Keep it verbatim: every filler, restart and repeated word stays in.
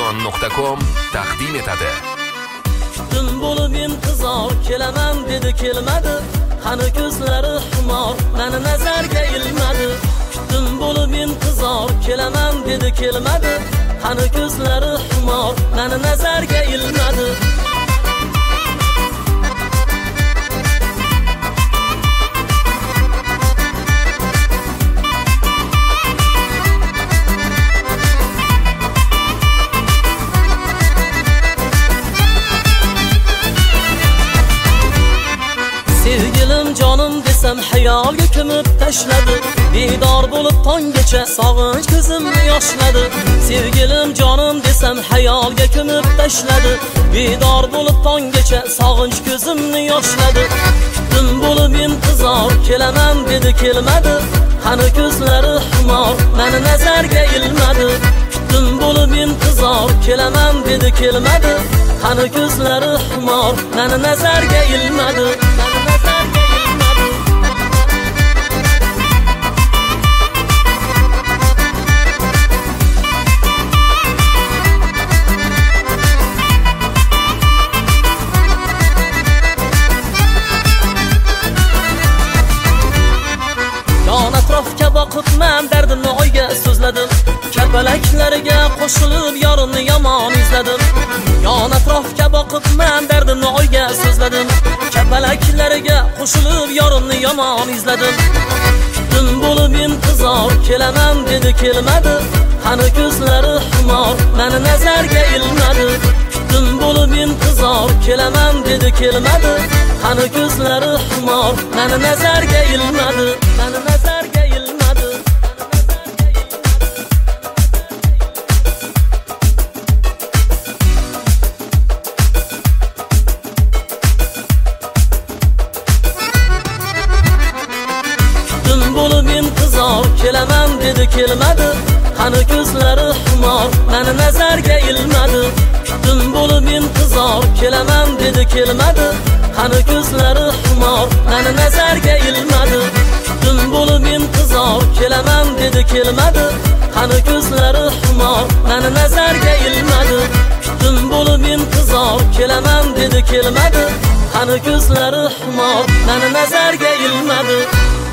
Auksion nuqta com taqdim etadi. Kutdim bo'lib intizor, kelaman dedi kelmadi. Qani ko'zlari xumor, meni nazarga ilmadi. Kutdim bo'lib intizor, kelaman dedi kelmadi. Qani ko'zlari xumor, meni nazarga ilmadi. Sevgilim jonim desam hayolga ko'mib tashladi. Bedor bo'lib tonggacha sog'inch ko'zimni yoshladi. Sevgilim jonim desam hayolga ko'mib tashladi. Bedor bo'lib tonggacha sog'inch ko'zimni yoshladi. Kutdim bo'lib intizor, kelaman dedi kelmadi. Qani ko'zlari xumor, meni nazarga ilmadi. Kutdim bo'lib intizor, kelaman dedi kelmadi. Qani ko'zlari xumor, meni nazarga ilmadi. Yon atrofga boqib men dardimni oyga so'zladim. Kapalaklariga qo'shilib yorimni yomon izladim. Yon atrofga boqib men dardimni oyga so'zladim. Kapalaklariga qo'shilib yorimni yomon izladim. Kutdim bo'lib intizor, kelaman dedi kelmadi. Qani ko'zlari xumor, meni nazarga ilmadi. Kutdim bo'lib intizor, kelaman dedi kelmadi. Qani ko'zlari xumor, meni nazarga ilmadi. Meni nazarga ilmadi. Kutdim bo'lib intizor, kelaman dedi kelmadi. Qani ko'zlari xumor, meni nazarga ilmadi. Kutdim bo'lib intizor, kelaman dedi kelmadi. Qani ko'zlari xumor, meni nazarga ilmadi. Kutdim bo'lib intizor, kelaman dedi kelmadi. Qani ko'zlari xumor, meni nazarga ilmadi. Kutdim bo'lib intizor, kelaman dedi kelmadi. Qani ko'zlari xumor, meni nazarga ilmadi.